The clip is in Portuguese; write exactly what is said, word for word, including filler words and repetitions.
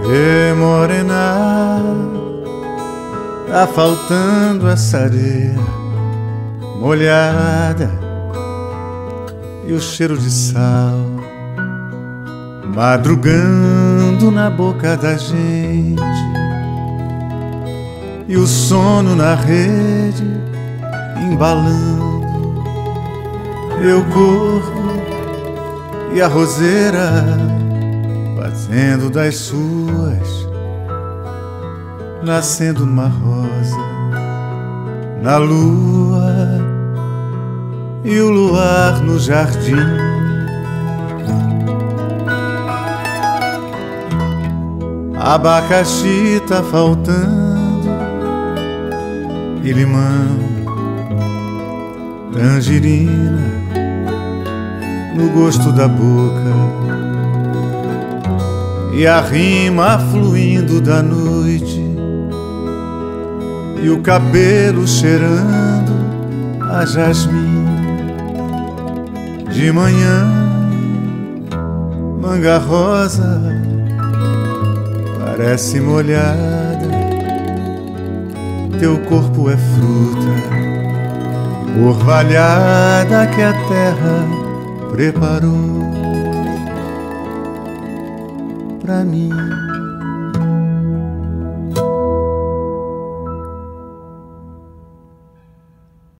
E morena, tá faltando essa areia molhada e o cheiro de sal madrugando na boca da gente, e o sono na rede embalando meu corpo, e a roseira fazendo das suas, nascendo uma rosa na lua, e o luar no jardim. Abacaxi tá faltando e limão, tangerina no gosto da boca, e a rima fluindo da noite, e o cabelo cheirando a jasmim. De manhã, manga rosa parece molhada, teu corpo é fruta orvalhada que a terra preparou pra mim.